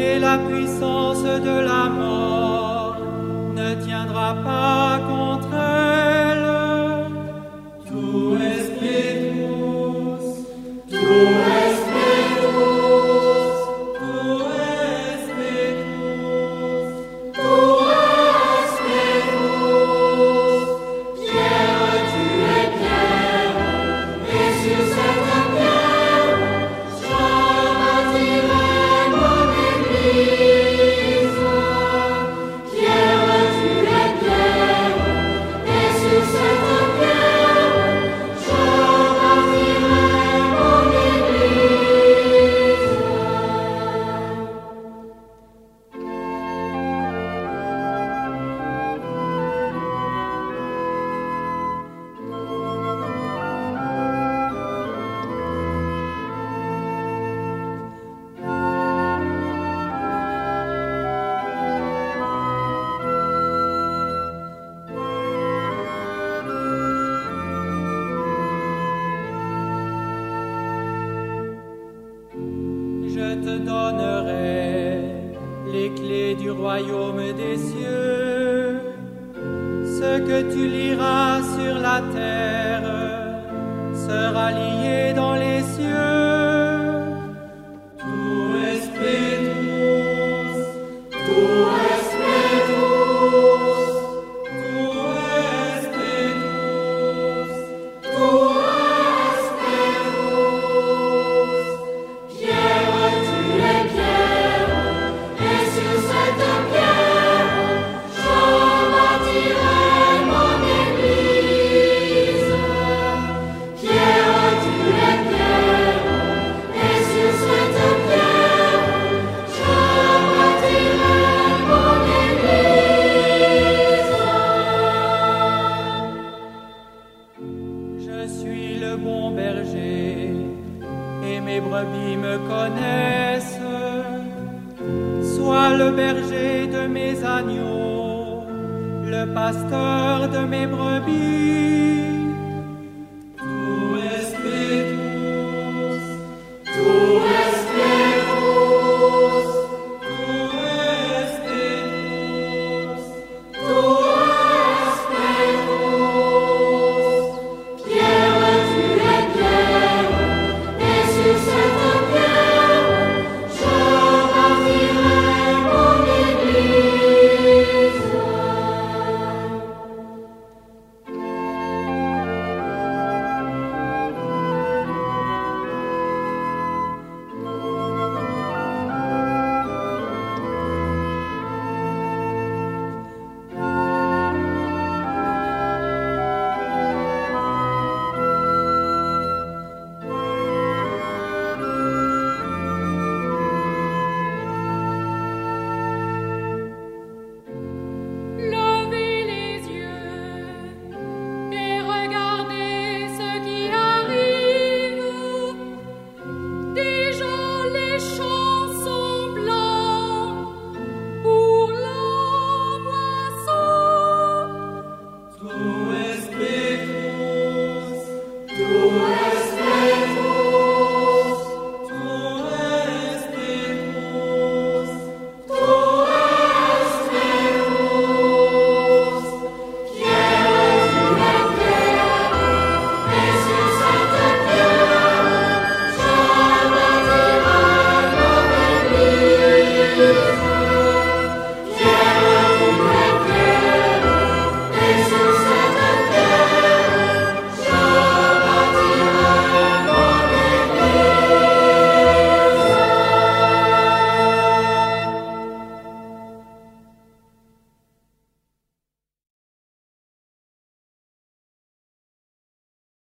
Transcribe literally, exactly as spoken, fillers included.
et la puissance de la mort ne tiendra pas contre elle. Tu Espíritus, tu Espíritus, tu Espíritus, tu Espíritus, pierre, tu es pierre, et sur cette pierre, je bâtirai mon église. Pierre, tu es pierre, et sur cette pierre, je bâtirai mon église. Je te donnerai les clés du royaume des cieux. Ce que tu liras sur la terre sera lié dans les cieux. Tu Espíritus, tu Espíritus, tu Espíritus, tu Espíritus. Pierre, tu es pierre, et sur cette pierre, je bâtirai mon église. Pierre, tu es pierre, et sur cette pierre, je bâtirai mon église. Je suis le bon berger, et mes brebis me connaissent. Sois le berger de mes agneaux, le pasteur de mes brebis.